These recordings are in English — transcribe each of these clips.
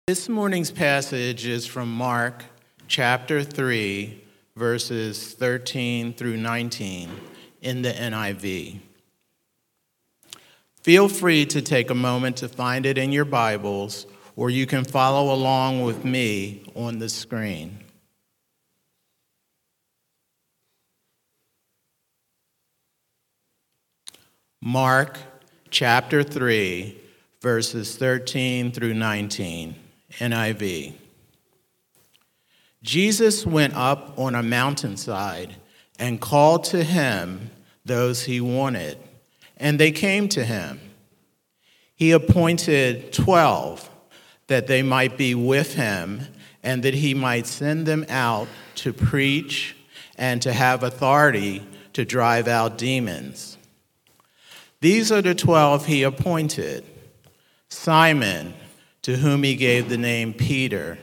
This morning's passage is from Mark chapter 3, verses 13 through 19 in the NIV. Feel free to take a moment to find it in your Bibles, or you can follow along with me on the screen. Mark chapter 3, verses 13 through 19. NIV. Jesus went up on a mountainside and called to him those he wanted, and they came to him. He appointed 12 that they might be with him and that he might send them out to preach and to have authority to drive out demons. These are the 12 he appointed: Simon, to whom he gave the name Peter,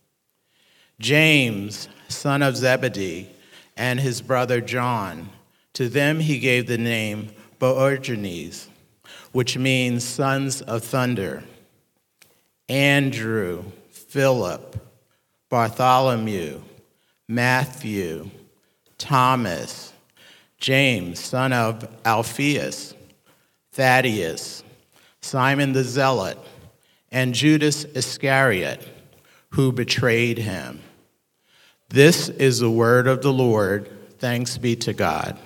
James, son of Zebedee, and his brother John. To them he gave the name Boanerges, which means sons of thunder, Andrew, Philip, Bartholomew, Matthew, Thomas, James, son of Alphaeus, Thaddeus, Simon the Zealot, and Judas Iscariot, who betrayed him. This is the word of the Lord. Thanks be to God.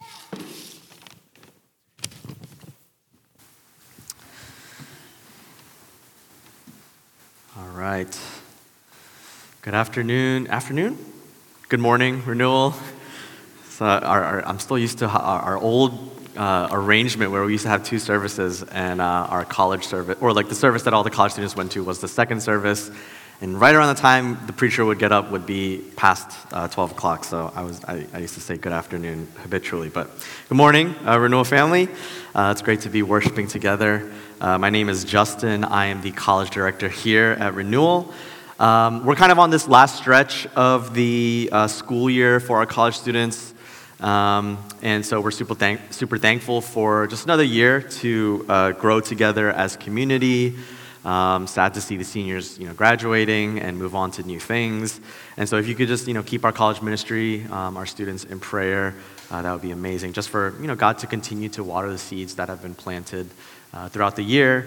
All right. Good afternoon. Good morning, Renewal. So I'm still used to our old arrangement where we used to have two services, and our college service, or like the service that all the college students went to, was the second service. And right around the time the preacher would get up would be past 12 o'clock. So I used to say good afternoon habitually. But good morning, Renewal family. It's great to be worshiping together. My name is Justin. I am the college director here at Renewal. We're kind of on this last stretch of the school year for our college students. And so we're super thankful for just another year to grow together as community. Sad to see the seniors, graduating and move on to new things. And so if you could just, keep our college ministry, our students in prayer, that would be amazing. Just for, God to continue to water the seeds that have been planted throughout the year,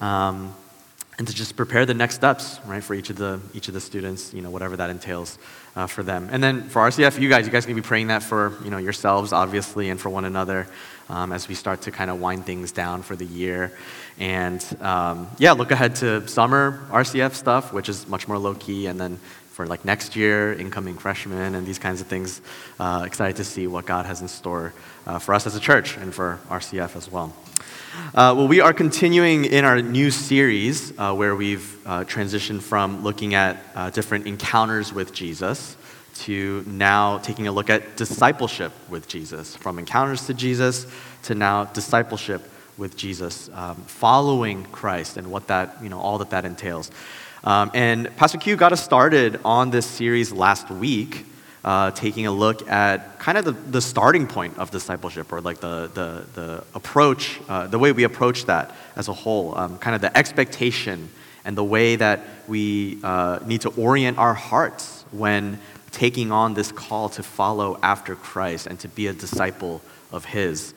and to just prepare the next steps, right, for each of the students, whatever that entails for them. And then for RCF, you guys can be praying that for, yourselves, obviously, and for one another as we start to kind of wind things down for the year. And look ahead to summer RCF stuff, which is much more low-key, and then for like next year, incoming freshmen and these kinds of things. Excited to see what God has in store for us as a church and for RCF as well. We are continuing in our new series where we've transitioned from looking at different encounters with Jesus to now taking a look at discipleship with Jesus. From encounters to Jesus to now discipleship with Jesus, following Christ and what that, all that entails. And Pastor Q got us started on this series last week, taking a look at kind of the starting point of discipleship, or like the approach, the way we approach that as a whole, kind of the expectation and the way that we need to orient our hearts when taking on this call to follow after Christ and to be a disciple of His.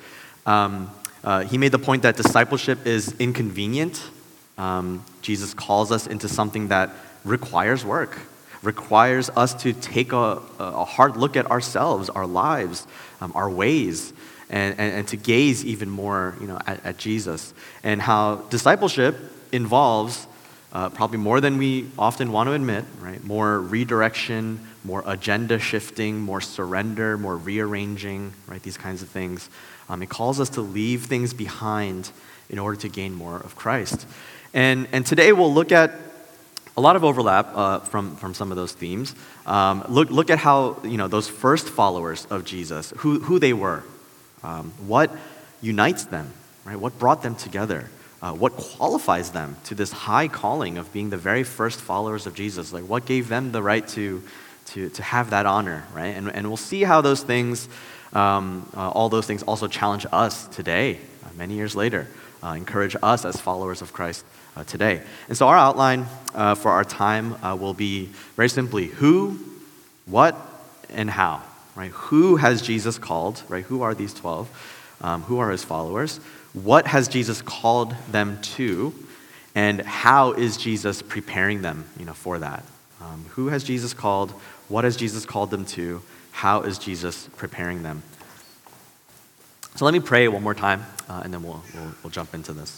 He made the point that discipleship is inconvenient. Jesus calls us into something that requires work, requires us to take a hard look at ourselves, our lives, our ways, and to gaze even more, at Jesus. And how discipleship involves probably more than we often want to admit, right? More redirection, more agenda shifting, more surrender, more rearranging, right? These kinds of things. It calls us to leave things behind in order to gain more of Christ. And today we'll look at a lot of overlap from some of those themes. Look at how those first followers of Jesus, who they were, what unites them, right? What brought them together, what qualifies them to this high calling of being the very first followers of Jesus. Like what gave them the right to have that honor, right? And we'll see how those things, all those things, also challenge us today many years later, encourage us as followers of Christ today. And so our outline for our time will be very simply who, what, and how. Right? Who has Jesus called? Right? Who are these 12? Who are his followers? What has Jesus called them to? And how is Jesus preparing them, for that? Who has Jesus called? What has Jesus called them to? How is Jesus preparing them? So let me pray one more time, and then we'll jump into this.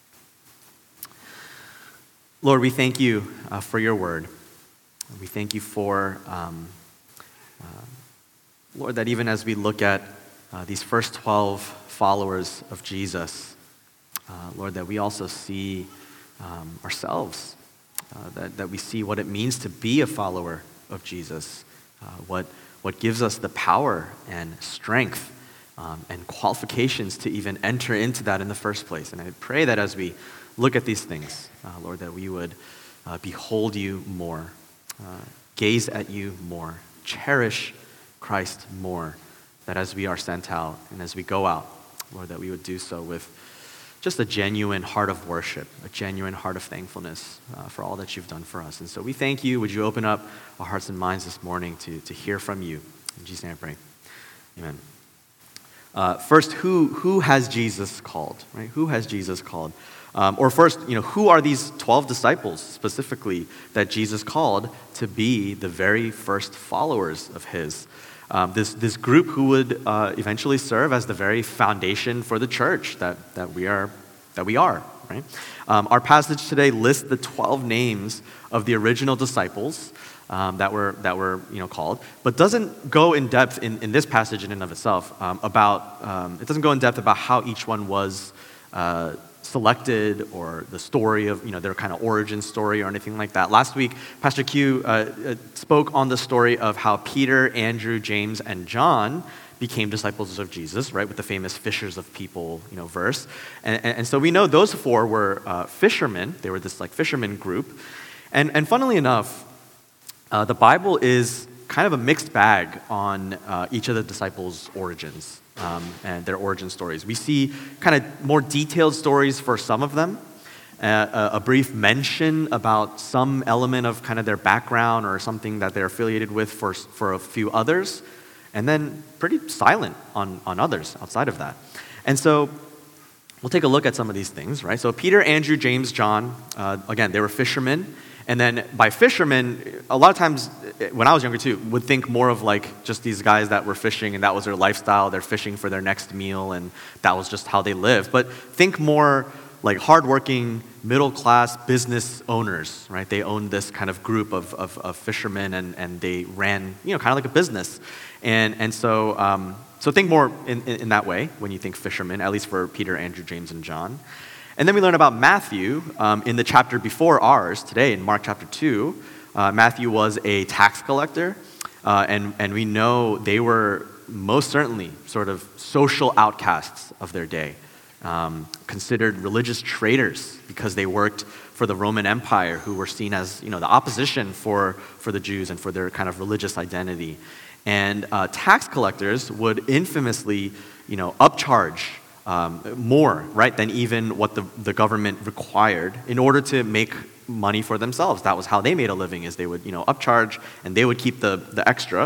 Lord, we thank you for your word. We thank you for, Lord, that even as we look at these first 12 followers of Jesus, Lord, that we also see ourselves, that we see what it means to be a follower of Jesus, what gives us the power and strength and qualifications to even enter into that in the first place. And I pray that as we look at these things, Lord, that we would behold you more, gaze at you more, cherish Christ more, that as we are sent out and as we go out, Lord, that we would do so with just a genuine heart of worship, a genuine heart of thankfulness for all that you've done for us. And so we thank you. Would you open up our hearts and minds this morning to hear from you? In Jesus' name I pray. Amen. First, who has Jesus called? Right? Who has Jesus called? Or first, who are these 12 disciples specifically that Jesus called to be the very first followers of his? This group who would eventually serve as the very foundation for the church that we are, right? Our passage today lists the 12 names of the original disciples that were called, but doesn't go in depth in this passage in and of itself it doesn't go in depth about how each one was selected or the story of their kind of origin story or anything like that. Last week, Pastor Q spoke on the story of how Peter, Andrew, James, and John became disciples of Jesus, right, with the famous fishers of people verse. And so we know those four were fishermen. They were this fisherman group. And funnily enough, the Bible is kind of a mixed bag on each of the disciples' origins and their origin stories. We see kind of more detailed stories for some of them, a brief mention about some element of kind of their background or something that they're affiliated with for a few others, and then pretty silent on others outside of that. And so we'll take a look at some of these things, right? So Peter, Andrew, James, John, again, they were fishermen. And then by fishermen, a lot of times, when I was younger too, would think more of just these guys that were fishing and that was their lifestyle. They're fishing for their next meal and that was just how they live. But think more like hardworking, middle-class business owners, right? They owned this kind of group of fishermen and they ran, kind of like a business. And so think more in that way when you think fishermen, at least for Peter, Andrew, James, and John. And then we learn about Matthew in the chapter before ours today, in Mark chapter 2. Matthew was a tax collector, and we know they were most certainly sort of social outcasts of their day, considered religious traitors because they worked for the Roman Empire, who were seen as the opposition for the Jews and for their kind of religious identity. And tax collectors would infamously upcharge more, right, than even what the government required in order to make money for themselves. That was how they made a living, is they would, upcharge and they would keep the extra.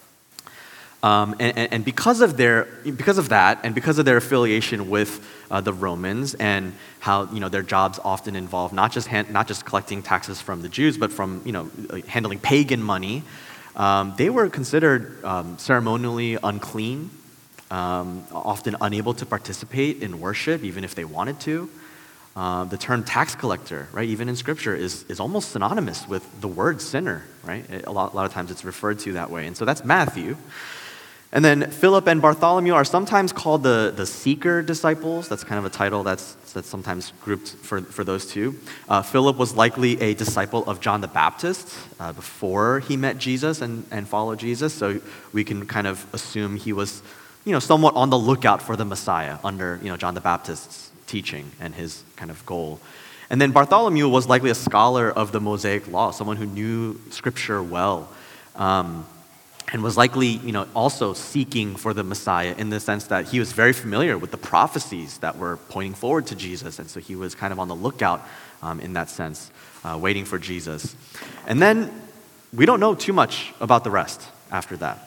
And because of that, and because of their affiliation with the Romans and how their jobs often involve not just collecting taxes from the Jews, but from handling pagan money, they were considered ceremonially unclean. Often unable to participate in worship, even if they wanted to. The term tax collector, right, even in Scripture, is almost synonymous with the word sinner, right? A lot of times it's referred to that way. And so that's Matthew. And then Philip and Bartholomew are sometimes called the seeker disciples. That's kind of a title that's sometimes grouped for those two. Philip was likely a disciple of John the Baptist before he met Jesus and followed Jesus. So we can kind of assume he was somewhat on the lookout for the Messiah under, John the Baptist's teaching and his kind of goal. And then Bartholomew was likely a scholar of the Mosaic Law, someone who knew Scripture well. and was likely, also seeking for the Messiah in the sense that he was very familiar with the prophecies that were pointing forward to Jesus, and so he was kind of on the lookout in that sense, waiting for Jesus. And then we don't know too much about the rest after that.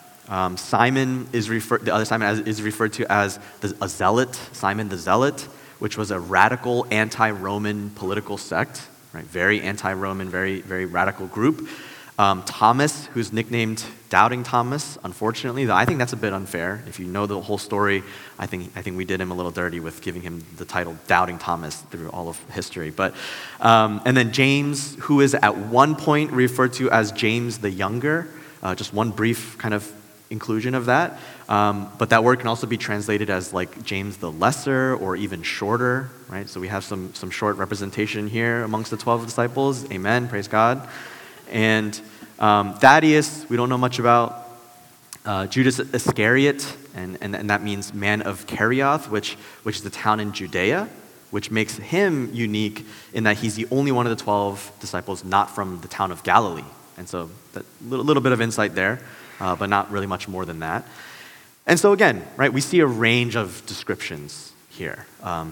The other Simon is referred to as a zealot, Simon the Zealot, which was a radical anti-Roman political sect, right? Very anti-Roman, very, very radical group. Thomas, who's nicknamed Doubting Thomas, unfortunately, though I think that's a bit unfair. If you know the whole story, I think we did him a little dirty with giving him the title Doubting Thomas through all of history. But and then James, who is at one point referred to as James the Younger, just one brief kind of inclusion of that. But that word can also be translated as like James the Lesser or even shorter, right? So we have some short representation here amongst the 12 disciples. Amen, praise God. And Thaddeus, we don't know much about. Judas Iscariot, and that means man of Kerioth, which is the town in Judea, which makes him unique in that he's the only one of the 12 disciples not from the town of Galilee. And so a little bit of insight there, but not really much more than that. And so again, right, we see a range of descriptions here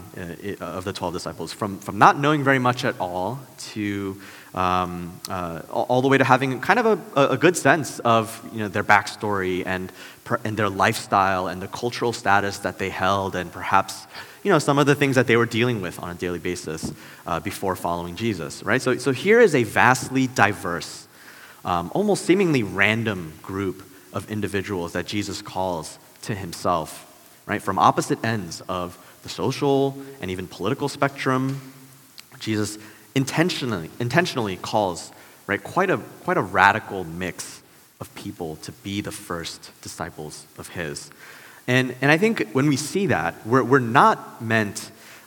of the 12 disciples, from not knowing very much at all to all the way to having kind of a good sense of their backstory and their lifestyle and the cultural status that they held, and perhaps some of the things that they were dealing with on a daily basis before following Jesus. Right. So here is a vastly diverse, almost seemingly random group of individuals that Jesus calls to himself. Right, from opposite ends of the social and even political spectrum, Jesus intentionally calls, right, quite a radical mix of people to be the first disciples of his. And I think when we see that, what we're not meant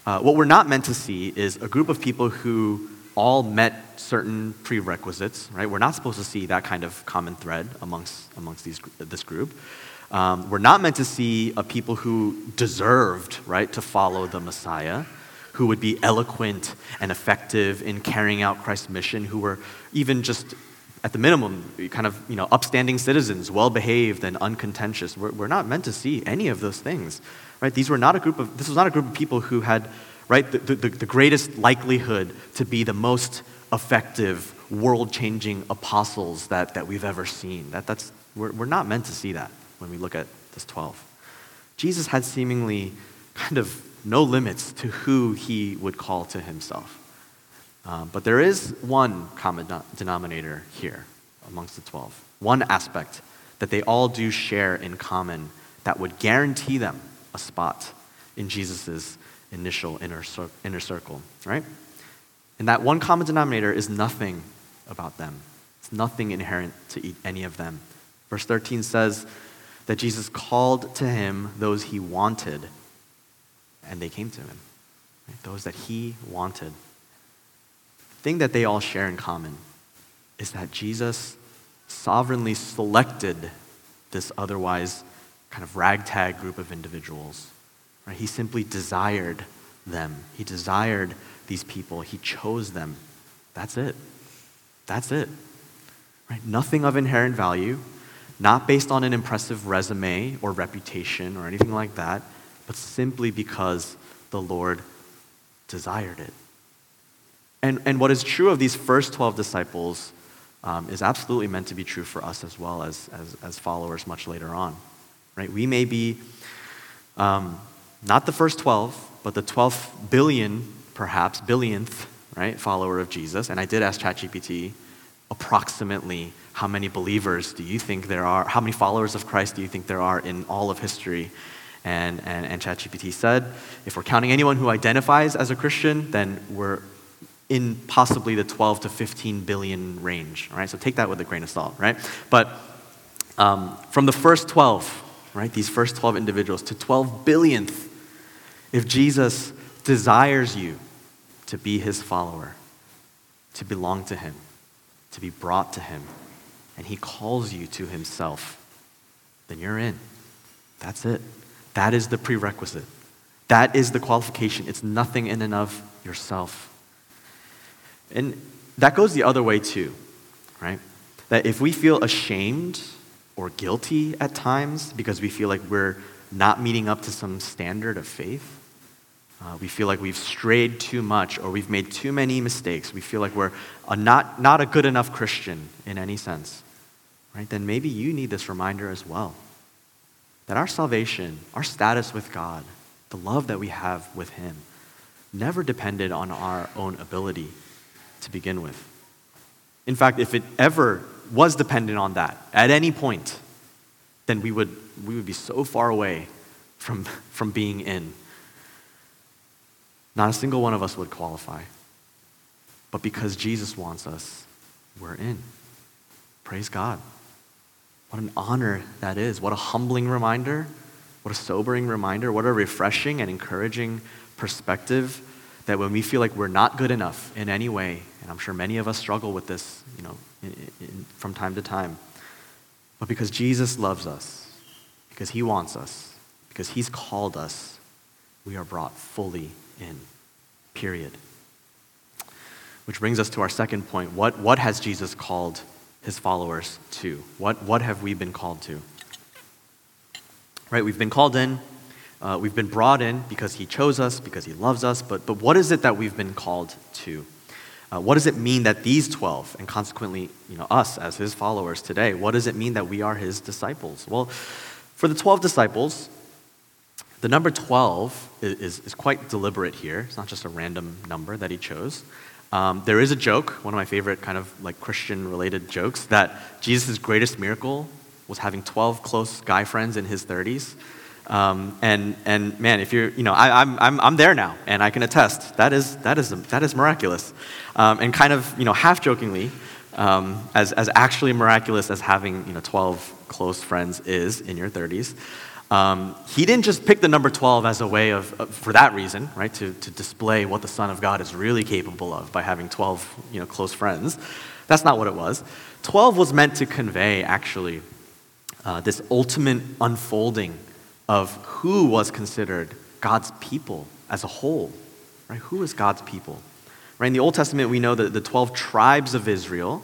to see is a group of people who all met certain prerequisites, right? We're not supposed to see that kind of common thread amongst this group. We're not meant to see a people who deserved, right, to follow the Messiah, who would be eloquent and effective in carrying out Christ's mission, who were even just, at the minimum, kind of upstanding citizens, well-behaved and uncontentious. We're not meant to see any of those things, right? This was not a group of people who had, right, the greatest likelihood to be the most effective, world-changing apostles that we've ever seen. We're not meant to see that when we look at this 12. Jesus had seemingly kind of no limits to who he would call to himself. But there is one common denominator here amongst the 12. One aspect that they all do share in common that would guarantee them a spot in Jesus' initial inner circle, right? And that one common denominator is nothing about them. It's nothing inherent to any of them. Verse 13 says that Jesus called to him those he wanted, and they came to him. Right? Those that he wanted. The thing that they all share in common is that Jesus sovereignly selected this otherwise kind of ragtag group of individuals. Right? He simply desired them. He desired these people. He chose them. That's it. That's it. Right? Nothing of inherent value, not based on an impressive resume or reputation or anything like that, but simply because the Lord desired it. And what is true of these first 12 disciples is absolutely meant to be true for us as well as followers much later on. Right? We may be not the first 12, but the 12th billionth, right, follower of Jesus. And I did ask ChatGPT, approximately how many believers do you think there are, how many followers of Christ do you think there are in all of history? And ChatGPT said, if we're counting anyone who identifies as a Christian, then we're in possibly the 12 to 15 billion range, all right? So take that with a grain of salt, right? But from the first 12, right, these first 12 individuals to 12 billionth, if Jesus desires you to be his follower, to belong to him, to be brought to him, and he calls you to himself, then you're in. That's it. That is the prerequisite. That is the qualification. It's nothing in and of yourself. And that goes the other way too, right? That if we feel ashamed or guilty at times because we feel like we're not meeting up to some standard of faith. We feel like we've strayed too much or we've made too many mistakes. We feel like we're not a good enough Christian in any sense. Right? Then maybe you need this reminder as well. That our salvation, our status with God, the love that we have with Him, never depended on our own ability to begin with. In fact, if it ever was dependent on that at any point, then we would be so far away from being in. Not a single one of us would qualify. But because Jesus wants us, we're in. Praise God. What an honor that is. What a humbling reminder. What a sobering reminder. What a refreshing and encouraging perspective that when we feel like we're not good enough in any way, and I'm sure many of us struggle with this, from time to time, but because Jesus loves us, because He wants us, because He's called us, we are brought fully in. Period. Which brings us to our second point. What has Jesus called His followers to? What have we been called to? Right, we've been called in, we've been brought in because He chose us, because He loves us, but what is it that we've been called to? What does it mean that these 12, and consequently, us as His followers today, what does it mean that we are His disciples? Well, for the 12 disciples, the number 12 is quite deliberate here. It's not just a random number that He chose. There is a joke, one of my favorite kind of like Christian-related jokes, that Jesus' greatest miracle was having 12 close guy friends in His 30s. And man, if you're, I'm there now, and I can attest that is miraculous, and kind of half jokingly, as actually miraculous as having 12 close friends is in your 30s. He didn't just pick the number 12 as a way of for that reason, right, to display what the Son of God is really capable of by having 12 close friends. That's not what it was. 12 was meant to convey actually this ultimate unfolding of who was considered God's people as a whole, right? Who is God's people? Right, in the Old Testament, we know that the 12 tribes of Israel,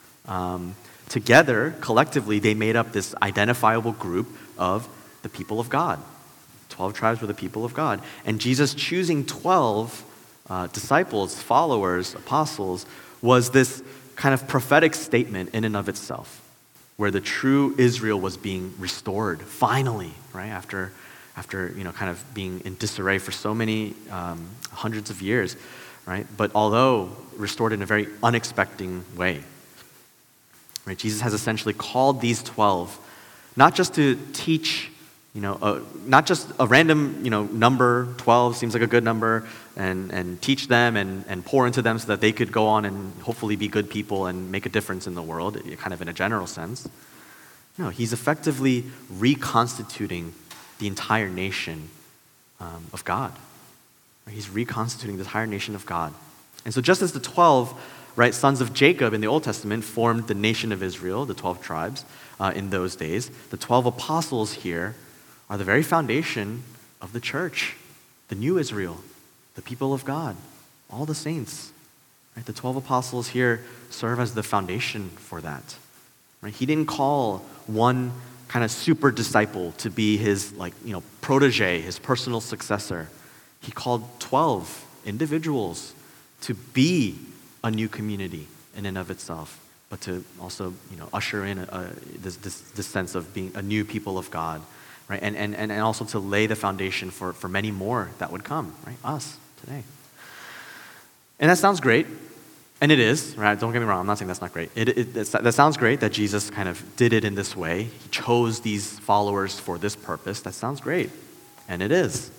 together, collectively, they made up this identifiable group of the people of God. 12 tribes were the people of God. And Jesus choosing 12 disciples, followers, apostles, was this kind of prophetic statement in and of itself, where the true Israel was being restored, finally, right? After kind of being in disarray for so many hundreds of years, right? But although restored in a very unexpected way, right? Jesus has essentially called these 12 not just to teach, not just a random, number, 12 seems like a good number, and teach them and pour into them so that they could go on and hopefully be good people and make a difference in the world, kind of in a general sense. No, He's effectively reconstituting the entire nation of God. He's reconstituting the entire nation of God. And so just as the 12, right, sons of Jacob in the Old Testament formed the nation of Israel, the 12 tribes in those days, the 12 apostles here are the very foundation of the church, the new Israel, the people of God, all the saints. Right? The 12 apostles here serve as the foundation for that. Right? He didn't call one kind of super disciple to be his protege, his personal successor. He called 12 individuals to be a new community in and of itself, but to also usher in this sense of being a new people of God, right? And also to lay the foundation for many more that would come, right? Us today. And that sounds great, and it is, right? Don't get me wrong, I'm not saying that's not great. That sounds great that Jesus kind of did it in this way. He chose these followers for this purpose. That sounds great, and it is.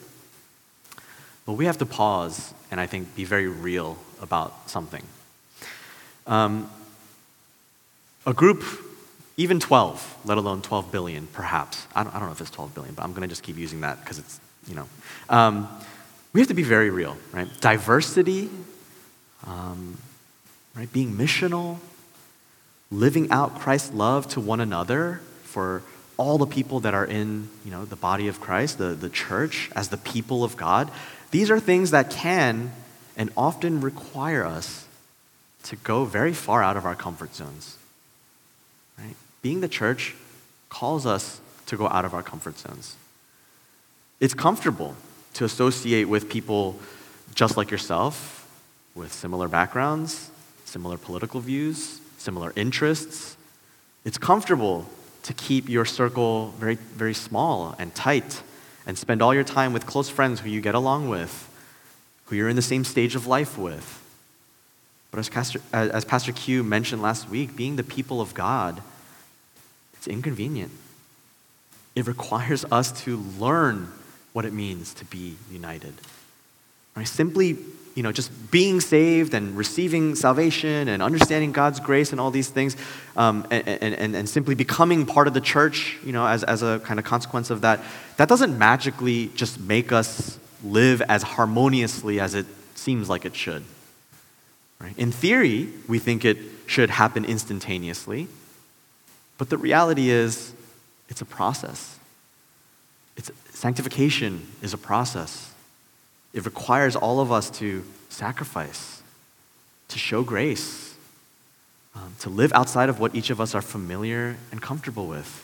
But we have to pause and I think be very real about something. A group, even 12, let alone 12 billion, perhaps. I don't know if it's 12 billion, but I'm going to just keep using that because it's, we have to be very real, right? Diversity, right? Being missional, living out Christ's love to one another for all the people that are in, the body of Christ, the church, as the people of God. These are things that can and often require us to go very far out of our comfort zones. Right? Being the church calls us to go out of our comfort zones. It's comfortable to associate with people just like yourself, with similar backgrounds, similar political views, similar interests. It's comfortable to keep your circle very, very small and tight and spend all your time with close friends who you get along with, who you're in the same stage of life with. But as Pastor Q mentioned last week, being the people of God, it's inconvenient. It requires us to learn what it means to be united. Right? Simply, just being saved and receiving salvation and understanding God's grace and all these things, and simply becoming part of the church, as a kind of consequence of that, that doesn't magically just make us live as harmoniously as it seems like it should. Right? In theory, we think it should happen instantaneously, but the reality is it's a process. Sanctification is a process. It requires all of us to sacrifice, to show grace, to live outside of what each of us are familiar and comfortable with.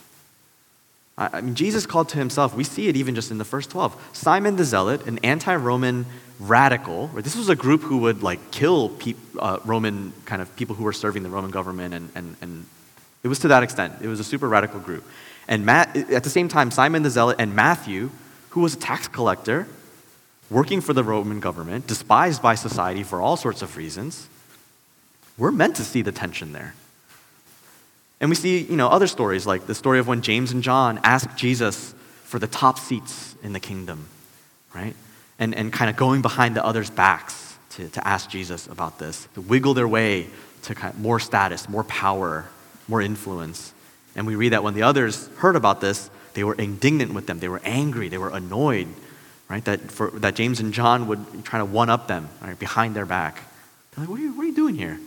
I mean, Jesus called to himself, we see it even just in the first 12, Simon the Zealot, an anti-Roman radical. Right? This was a group who would kill Roman kind of people who were serving the Roman government, and it was to that extent. It was a super radical group. And at the same time, Simon the Zealot and Matthew, who was a tax collector, working for the Roman government, despised by society for all sorts of reasons, we're meant to see the tension there. And we see, other stories, like the story of when James and John asked Jesus for the top seats in the kingdom, right? And kind of going behind the others' backs to ask Jesus about this, to wiggle their way to kind of more status, more power, more influence. And we read that when the others heard about this, they were indignant with them. They were angry. They were annoyed, right? That James and John would try to one-up them, right, behind their back. They're like, what are you doing here?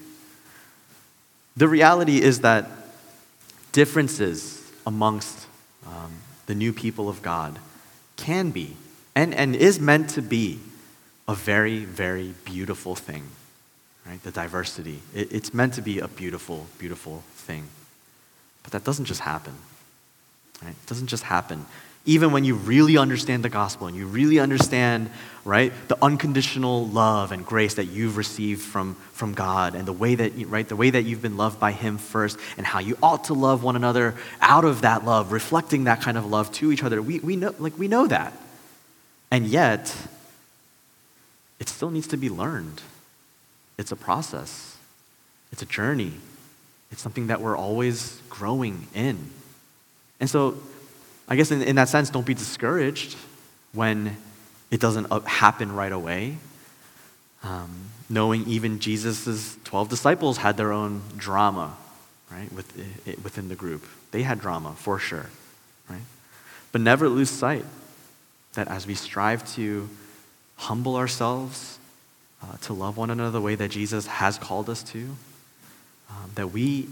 The reality is that differences amongst the new people of God can be, and is meant to be, a very, very beautiful thing, right? The diversity. It's meant to be a beautiful, beautiful thing. But that doesn't just happen, right? It doesn't just happen. Even when you really understand the gospel and you really understand, right, the unconditional love and grace that you've received from God, and the way that you've been loved by Him first, and how you ought to love one another out of that love, reflecting that kind of love to each other. We know that, and yet it still needs to be learned. It's a process. It's a journey. It's something that we're always growing in. And so, I guess in that sense, don't be discouraged when it doesn't happen right away. Knowing even Jesus' 12 disciples had their own drama, right, within the group. They had drama, for sure, right? But never lose sight that as we strive to humble ourselves, to love one another the way that Jesus has called us to, that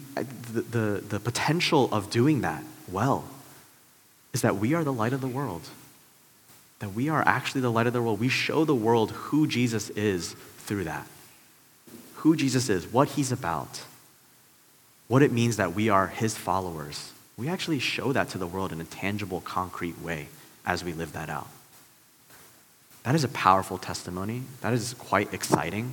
the potential of doing that well is that we are the light of the world. That we are actually the light of the world. We show the world who Jesus is through that. Who Jesus is, what He's about, what it means that we are His followers. We actually show that to the world in a tangible, concrete way as we live that out. That is a powerful testimony. That is quite exciting.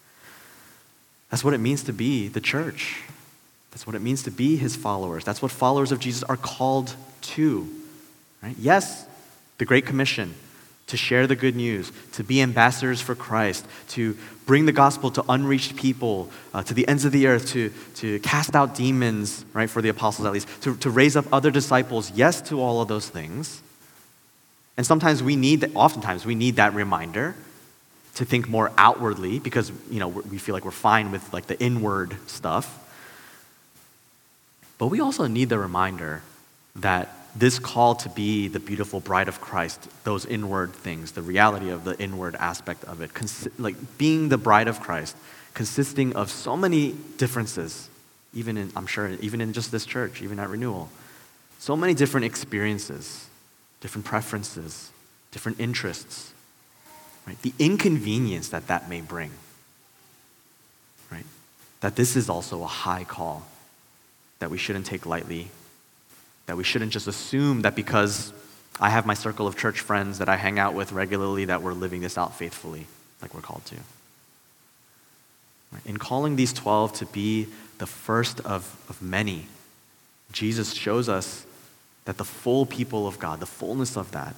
That's what it means to be the church. That's what it means to be His followers. That's what followers of Jesus are called to. Right? Yes, the Great Commission, to share the good news, to be ambassadors for Christ, to bring the gospel to unreached people, to the ends of the earth, to cast out demons, right, for the apostles at least, to raise up other disciples. Yes to all of those things. And oftentimes we need that reminder to think more outwardly because, we feel like we're fine with the inward stuff. But we also need the reminder that this call to be the beautiful bride of Christ, those inward things, the reality of the inward aspect of it, being the bride of Christ, consisting of so many differences, even in just this church, even at Renewal, so many different experiences, different preferences, different interests, right? The inconvenience that may bring, right? That this is also a high call that we shouldn't take lightly, That we shouldn't just assume that because I have my circle of church friends that I hang out with regularly that we're living this out faithfully like we're called to. In calling these 12 to be the first of many, Jesus shows us that the full people of God, the fullness of that,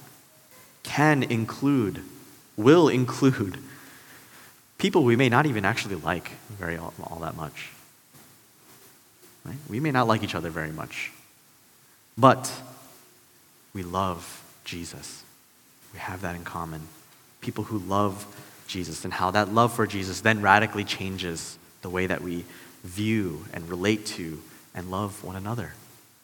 will include people we may not even actually like all that much. Right? We may not like each other very much, but we love Jesus. We have that in common. People who love Jesus, and how that love for Jesus then radically changes the way that we view and relate to and love one another.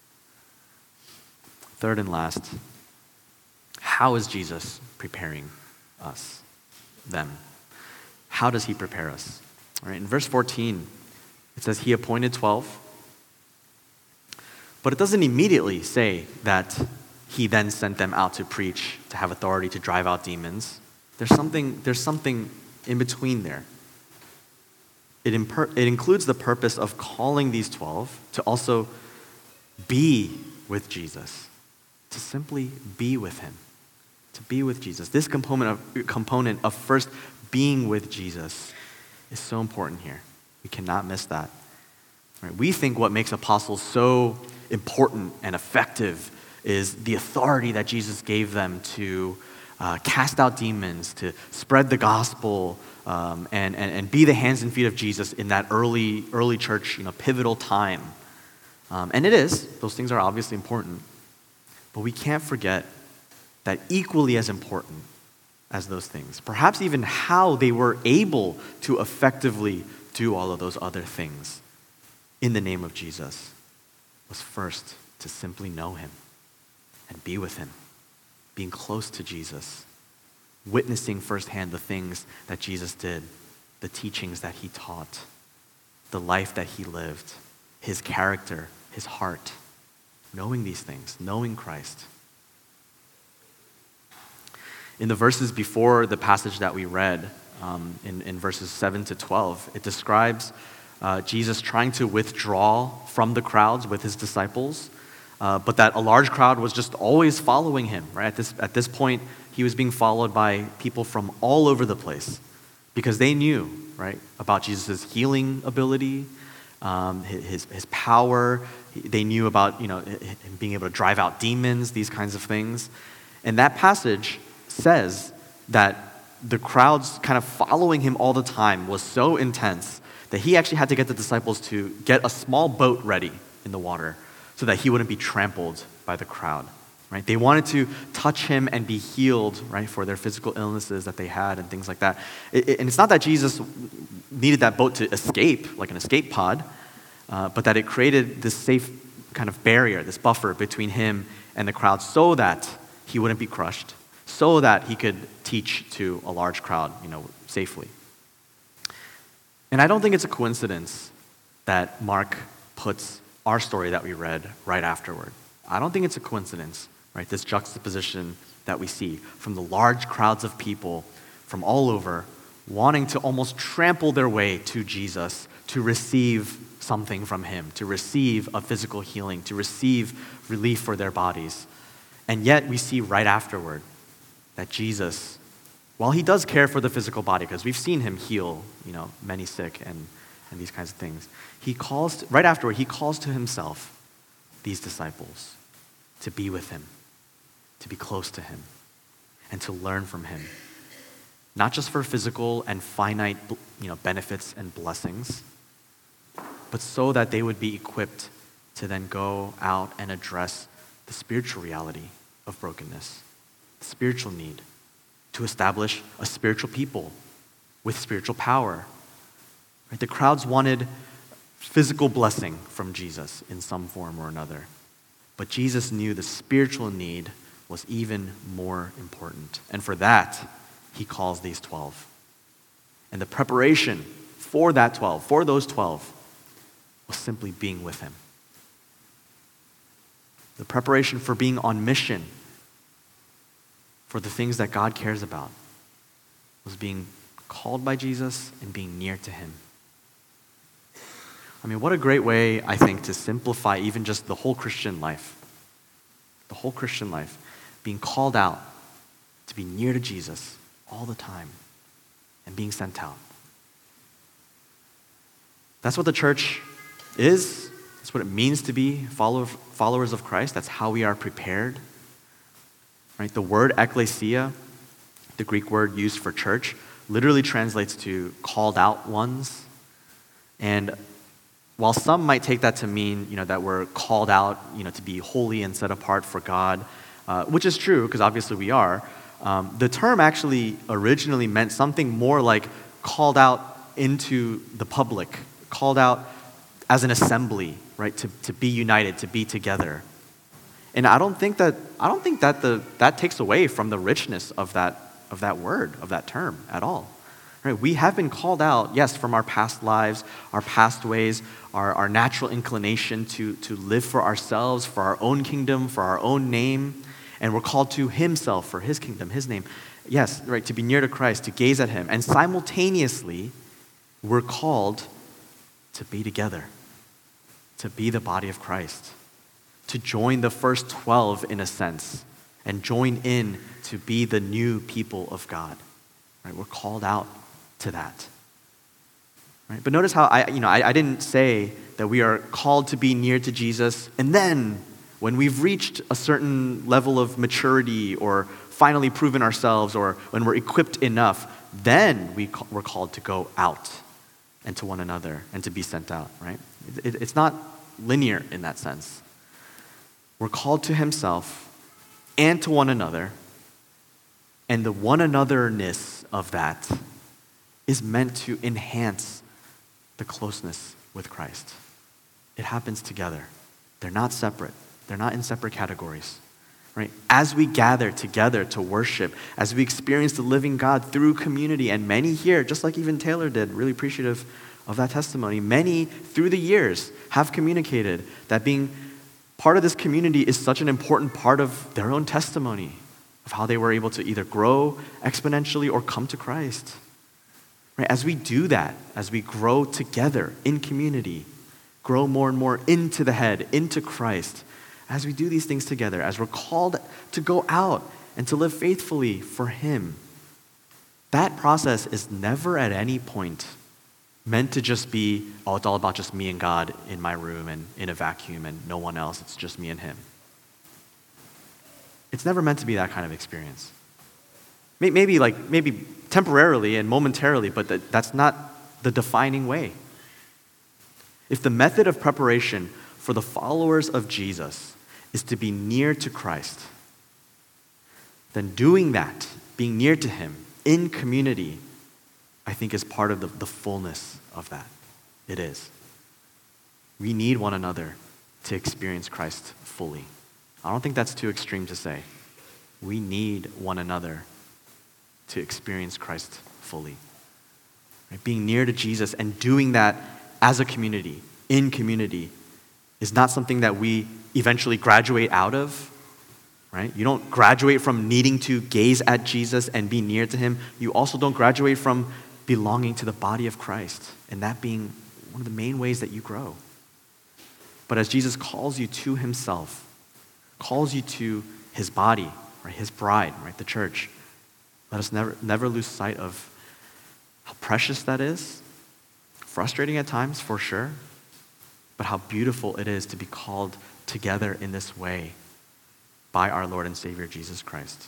Third and last, how is Jesus preparing us, them? How does he prepare us? All right, in verse 14, it says he appointed 12, but it doesn't immediately say that he then sent them out to preach, to have authority to drive out demons. There's something in between there. It includes the purpose of calling these 12 to also be with Jesus, to simply be with him, to be with Jesus. This component of first being with Jesus is so important here. We cannot miss that. Right? We think what makes apostles so important and effective is the authority that Jesus gave them to cast out demons, to spread the gospel, and be the hands and feet of Jesus in that early church, pivotal time. And it is. Those things are obviously important. But we can't forget that equally as important as those things, perhaps even how they were able to effectively do all of those other things in the name of Jesus, was first to simply know him and be with him, being close to Jesus, witnessing firsthand the things that Jesus did, the teachings that he taught, the life that he lived, his character, his heart, knowing these things, knowing Christ. In the verses before the passage that we read, in verses 7 to 12, it describes Jesus trying to withdraw from the crowds with his disciples, but that a large crowd was just always following him. Right? At this point, he was being followed by people from all over the place because they knew, right, about Jesus' healing ability, his power. They knew about him being able to drive out demons, these kinds of things. And that passage says that the crowds kind of following him all the time was so intense that he actually had to get the disciples to get a small boat ready in the water so that he wouldn't be trampled by the crowd. Right? They wanted to touch him and be healed, right, for their physical illnesses that they had and things like that. And it's not that Jesus needed that boat to escape, like an escape pod, but that it created this safe kind of barrier, this buffer between him and the crowd so that he wouldn't be crushed, so that he could teach to a large crowd, safely. And I don't think it's a coincidence that Mark puts our story that we read right afterward. I don't think it's a coincidence, right? This juxtaposition that we see from the large crowds of people from all over wanting to almost trample their way to Jesus to receive something from him, to receive a physical healing, to receive relief for their bodies. And yet we see right afterward that Jesus, while he does care for the physical body, because we've seen him heal, many sick and these kinds of things, right afterward, he calls to himself these disciples to be with him, to be close to him, and to learn from him. Not just for physical and finite, benefits and blessings, but so that they would be equipped to then go out and address the spiritual reality of brokenness, the spiritual need to establish a spiritual people with spiritual power. Right? The crowds wanted physical blessing from Jesus in some form or another, but Jesus knew the spiritual need was even more important. And for that, he calls these 12. And the preparation for those 12, was simply being with him. The preparation for being on mission for the things that God cares about was being called by Jesus and being near to him. I mean, what a great way, I think, to simplify even just the whole Christian life. the whole Christian life, being called out to be near to Jesus all the time and being sent out. That's what the church is. That's what it means to be followers of Christ. That's how we are prepared. Right? The word ekklesia, the Greek word used for church, literally translates to called out ones. And while some might take that to mean, that we're called out, to be holy and set apart for God, which is true because obviously we are, the term actually originally meant something more like called out into the public, called out as an assembly, right? To be united, to be together. And I don't think that that takes away from the richness of that word, of that term at all. Right? We have been called out, yes, from our past lives, our past ways, our natural inclination to live for ourselves, for our own kingdom, for our own name, and we're called to himself, for his kingdom, his name. Yes, right, to be near to Christ, to gaze at him. And simultaneously, we're called to be together, to be the body of Christ, to join the first 12 in a sense, and join in to be the new people of God. Right? We're called out to that. Right? But notice how I didn't say that we are called to be near to Jesus, and then when we've reached a certain level of maturity or finally proven ourselves or when we're equipped enough, then we're called to go out and to one another and to be sent out, right? It's not linear in that sense. We're called to himself and to one another, and the one anotherness of that is meant to enhance the closeness with Christ. It happens together. They're not separate. They're not in separate categories. Right? As we gather together to worship, as we experience the living God through community, and many here, just like even Taylor did, really appreciative of that testimony, many through the years have communicated that being part of this community is such an important part of their own testimony of how they were able to either grow exponentially or come to Christ. Right? As we do that, as we grow together in community, grow more and more into the head, into Christ, as we do these things together, as we're called to go out and to live faithfully for him, that process is never at any point meant to just be, it's all about just me and God in my room and in a vacuum and no one else, it's just me and him. It's never meant to be that kind of experience. Maybe temporarily and momentarily, but that's not the defining way. If the method of preparation for the followers of Jesus is to be near to Christ, then doing that, being near to him in community, I think is part of the fullness of that. It is. We need one another to experience Christ fully. I don't think that's too extreme to say. We need one another to experience Christ fully. Right? Being near to Jesus and doing that as a community, in community, is not something that we eventually graduate out of, right? You don't graduate from needing to gaze at Jesus and be near to him. You also don't graduate from belonging to the body of Christ and that being one of the main ways that you grow. But as Jesus calls you to himself, calls you to his body, right, his bride, right, the church, let us never lose sight of how precious that is. Frustrating at times, for sure, but how beautiful it is to be called together in this way by our Lord and Savior, Jesus Christ.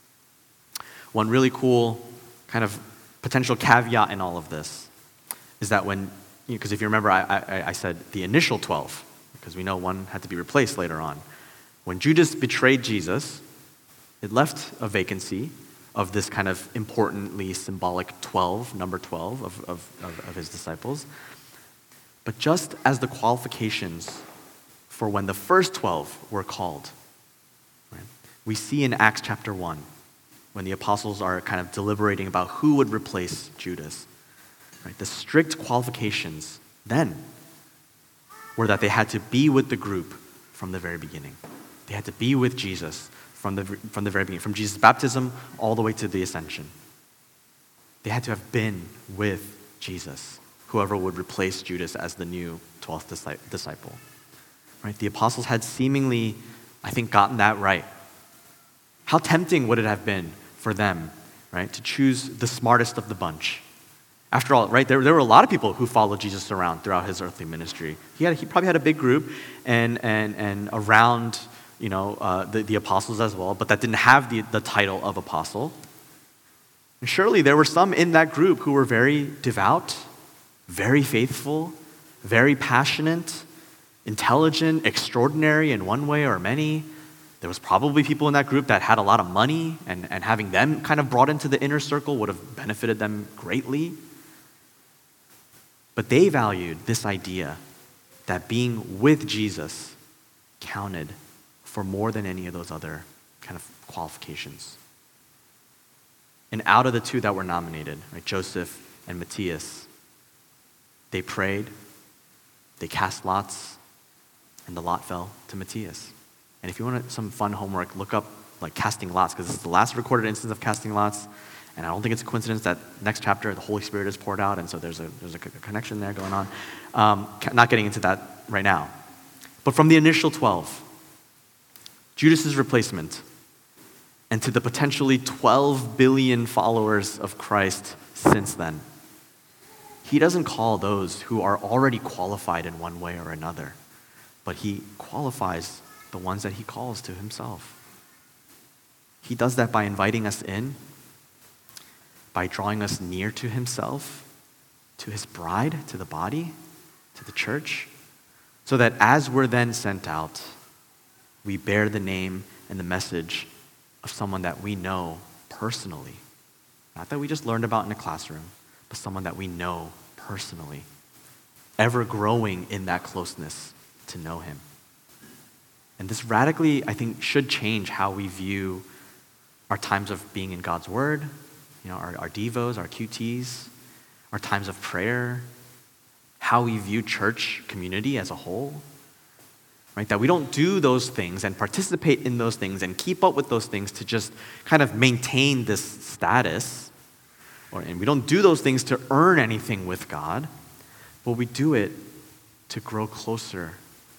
One really cool kind of potential caveat in all of this is that because if you remember, I said the initial 12, because we know one had to be replaced later on. When Judas betrayed Jesus, it left a vacancy of this kind of importantly symbolic 12, number 12 of his disciples. But just as the qualifications for when the first 12 were called, right, we see in Acts chapter 1, when the apostles are kind of deliberating about who would replace Judas, right, the strict qualifications then were that they had to be with the group from the very beginning. They had to be with Jesus from the very beginning, from Jesus' baptism all the way to the ascension. They had to have been with Jesus, whoever would replace Judas as the new 12th disciple. Right? The apostles had seemingly I think, gotten that right. How tempting would it have been for them, right, to choose the smartest of the bunch? After all, right, there were a lot of people who followed Jesus around throughout his earthly ministry. He probably had a big group and around, the apostles as well, but that didn't have the title of apostle. And surely there were some in that group who were very devout, very faithful, very passionate, intelligent, extraordinary in one way or many. There was probably people in that group that had a lot of money, and having them kind of brought into the inner circle would have benefited them greatly. But they valued this idea that being with Jesus counted for more than any of those other kind of qualifications. And out of the two that were nominated, right, Joseph and Matthias, they prayed, they cast lots, and the lot fell to Matthias. And if you want some fun homework, look up like casting lots, because this is the last recorded instance of casting lots. And I don't think it's a coincidence that next chapter the Holy Spirit is poured out, and so there's a connection there going on. Not getting into that right now. But from the initial 12, Judas's replacement, and to the potentially 12 billion followers of Christ since then, he doesn't call those who are already qualified in one way or another, but he qualifies the ones that he calls to himself. He does that by inviting us in, by drawing us near to himself, to his bride, to the body, to the church, so that as we're then sent out, we bear the name and the message of someone that we know personally. Not that we just learned about in a classroom, but someone that we know personally, ever growing in that closeness to know him. And this radically, I think, should change how we view our times of being in God's Word, our devos, our QTs, our times of prayer, how we view church community as a whole, right? That we don't do those things and participate in those things and keep up with those things to just kind of maintain this status, and we don't do those things to earn anything with God, but we do it to grow closer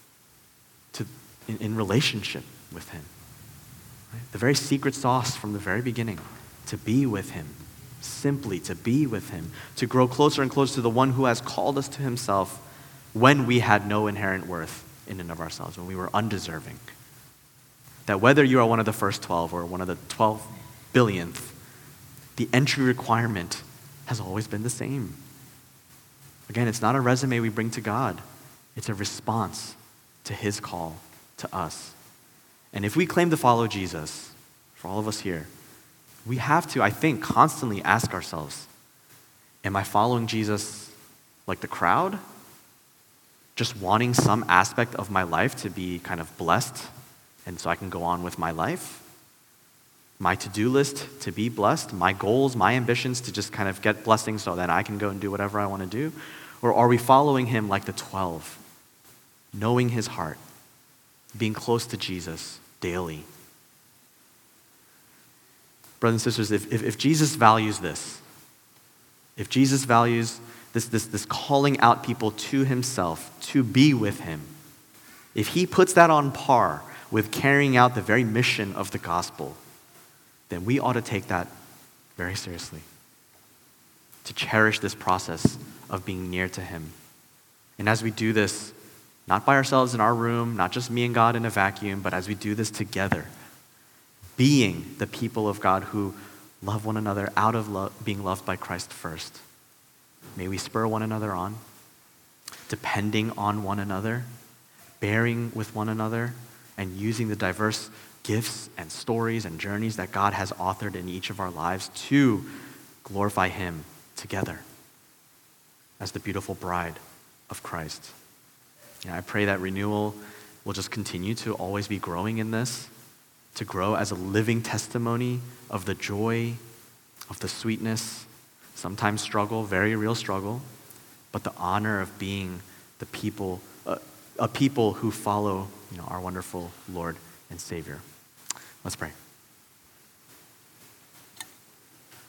in relationship with him. Right? The very secret sauce from the very beginning, to be with him, simply to be with him, to grow closer and closer to the one who has called us to himself when we had no inherent worth in and of ourselves, when we were undeserving. That whether you are one of the first 12 or one of the 12 billionth, the entry requirement has always been the same. Again, it's not a resume we bring to God. It's a response to his call to us. And if we claim to follow Jesus, for all of us here, we have to, I think, constantly ask ourselves, am I following Jesus like the crowd? Just wanting some aspect of my life to be kind of blessed, and so I can go on with my life? My to-do list to be blessed? My goals, my ambitions to just kind of get blessing so that I can go and do whatever I want to do? Or are we following him like the 12, knowing his heart, being close to Jesus daily? Brothers and sisters, if Jesus values this, if Jesus values this calling out people to himself, to be with him, if he puts that on par with carrying out the very mission of the gospel, then we ought to take that very seriously, to cherish this process of being near to him. And as we do this, not by ourselves in our room, not just me and God in a vacuum, but as we do this together, being the people of God who love one another out of being loved by Christ first. May we spur one another on, depending on one another, bearing with one another, and using the diverse gifts and stories and journeys that God has authored in each of our lives to glorify him together as the beautiful bride of Christ. I pray that Renewal will just continue to always be growing in this, to grow as a living testimony of the joy, of the sweetness, sometimes struggle, very real struggle, but the honor of being the people, a people who follow our wonderful Lord and Savior. Let's pray.